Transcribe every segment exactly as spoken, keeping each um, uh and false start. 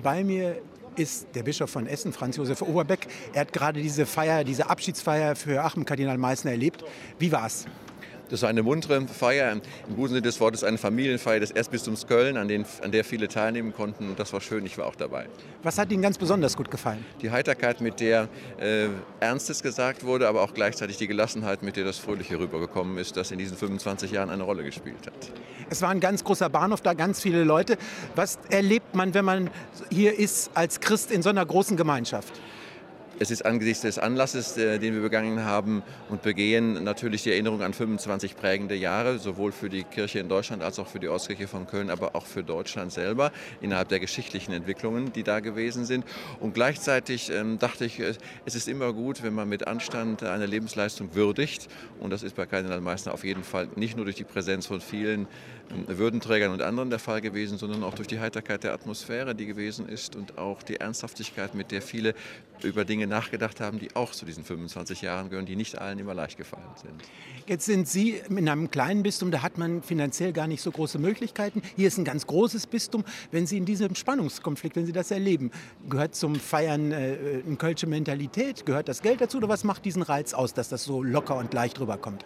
Bei mir ist der Bischof von Essen, Franz Josef Overbeck. Er hat gerade diese Feier, diese Abschiedsfeier für Joachim Kardinal Meissner erlebt. Wie war's? Das war eine muntere Feier, im guten Sinne des Wortes eine Familienfeier des Erzbistums Köln, an, den, an der viele teilnehmen konnten. Und das war schön, ich war auch dabei. Was hat Ihnen ganz besonders gut gefallen? Die Heiterkeit, mit der äh, Ernstes gesagt wurde, aber auch gleichzeitig die Gelassenheit, mit der das Fröhliche rübergekommen ist, das in diesen fünfundzwanzig Jahren eine Rolle gespielt hat. Es war ein ganz großer Bahnhof, da ganz viele Leute. Was erlebt man, wenn man hier ist als Christ in so einer großen Gemeinschaft? Es ist angesichts des Anlasses, den wir begangen haben und begehen, natürlich die Erinnerung an fünfundzwanzig prägende Jahre, sowohl für die Kirche in Deutschland als auch für die Ortskirche von Köln, aber auch für Deutschland selber, innerhalb der geschichtlichen Entwicklungen, die da gewesen sind. Und gleichzeitig ähm, dachte ich, es ist immer gut, wenn man mit Anstand eine Lebensleistung würdigt. Und das ist bei Kardinal Meissner auf jeden Fall nicht nur durch die Präsenz von vielen ähm, Würdenträgern und anderen der Fall gewesen, sondern auch durch die Heiterkeit der Atmosphäre, die gewesen ist und auch die Ernsthaftigkeit, mit der viele über Dinge nachgedacht haben, die auch zu diesen fünfundzwanzig Jahren gehören, die nicht allen immer leicht gefallen sind. Jetzt sind Sie in einem kleinen Bistum, da hat man finanziell gar nicht so große Möglichkeiten. Hier ist ein ganz großes Bistum. Wenn Sie in diesem Spannungskonflikt, wenn Sie das erleben, gehört zum Feiern äh, eine kölsche Mentalität? Gehört das Geld dazu oder was macht diesen Reiz aus, dass das so locker und leicht rüberkommt?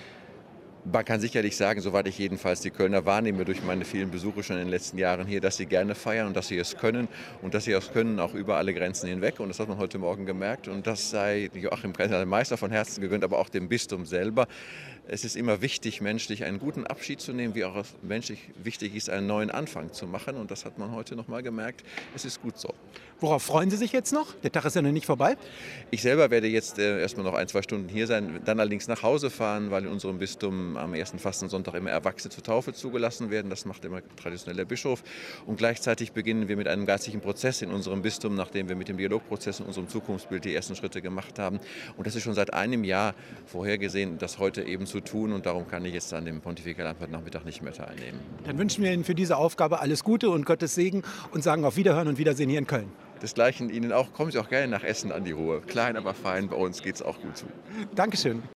Man kann sicherlich sagen, soweit ich jedenfalls die Kölner wahrnehme durch meine vielen Besuche schon in den letzten Jahren hier, dass sie gerne feiern und dass sie es können und dass sie es können auch über alle Grenzen hinweg. Und das hat man heute Morgen gemerkt und das sei Joachim Kardinal Meissner von Herzen gegönnt, aber auch dem Bistum selber. Es ist immer wichtig, menschlich einen guten Abschied zu nehmen, wie auch menschlich wichtig ist, einen neuen Anfang zu machen. Und das hat man heute noch mal gemerkt. Es ist gut so. Worauf freuen Sie sich jetzt noch? Der Tag ist ja noch nicht vorbei. Ich selber werde jetzt äh, erstmal noch ein, zwei Stunden hier sein, dann allerdings nach Hause fahren, weil in unserem Bistum am ersten Fastensonntag immer Erwachsene zur Taufe zugelassen werden. Das macht immer traditionell der Bischof. Und gleichzeitig beginnen wir mit einem geistlichen Prozess in unserem Bistum, nachdem wir mit dem Dialogprozess in unserem Zukunftsbild die ersten Schritte gemacht haben. Und das ist schon seit einem Jahr vorhergesehen, das heute eben zu tun. Und darum kann ich jetzt an dem Pontifikalamt heute Nachmittag nicht mehr teilnehmen. Dann wünschen wir Ihnen für diese Aufgabe alles Gute und Gottes Segen und sagen auf Wiederhören und Wiedersehen hier in Köln. Desgleichen Ihnen auch. Kommen Sie auch gerne nach Essen an die Ruhe. Klein, aber fein. Bei uns geht es auch gut zu. Dankeschön.